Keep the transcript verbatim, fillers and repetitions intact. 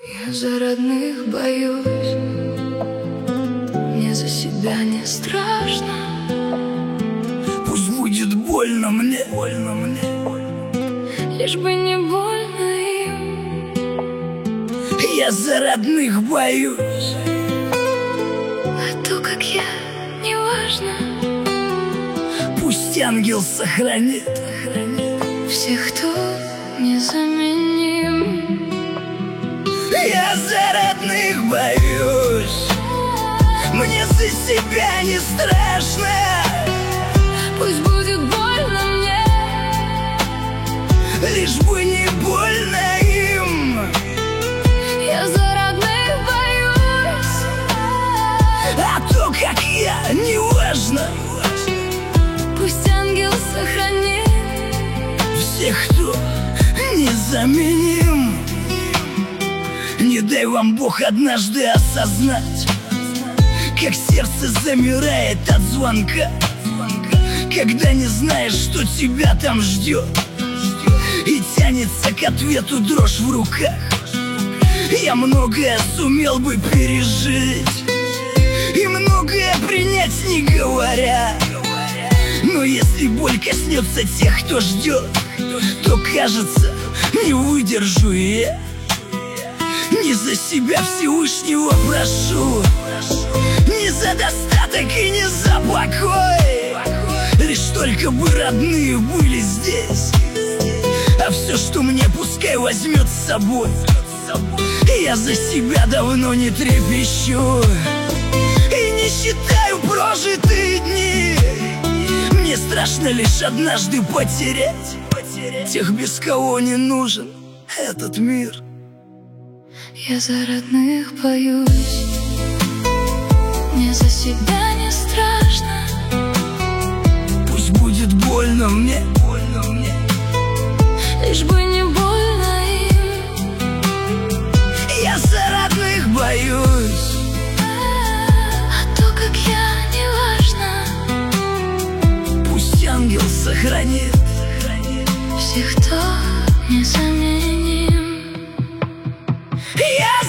Я за родных боюсь, мне за себя не страшно. Пусть будет больно мне, больно мне, лишь бы не больно им. Я за родных боюсь, а то, как я, не важно. Пусть ангел сохранит всех, кто незаменим. Я за родных боюсь, мне за себя не страшно. Пусть будет больно мне, лишь бы не больно им. я за родных боюсь, а то, как я, не важно. Пусть ангел сохранит всех, кто незаменим. Не дай вам Бог однажды осознать, как сердце замирает от звонка, когда не знаешь, что тебя там ждет, и тянется к ответу дрожь в руках. Я многое сумел бы пережить и многое принять, не говоря. Но если боль коснется тех, кто ждет, то, кажется, не выдержу и я. Не за себя Всевышнего прошу, не за достаток и не за покой, лишь только бы родные были здесь, а все, что мне, пускай возьмет с собой. Я за себя давно не трепещу и не считаю прожитые дни. Мне страшно лишь однажды потерять тех, без кого не нужен этот мир. Я за родных боюсь, мне за себя не страшно. Пусть будет больно мне, больно мне, лишь бы не больно им. Я за родных боюсь, а то, как я, не важно. Пусть ангел сохранит всех, кто незаменим. Я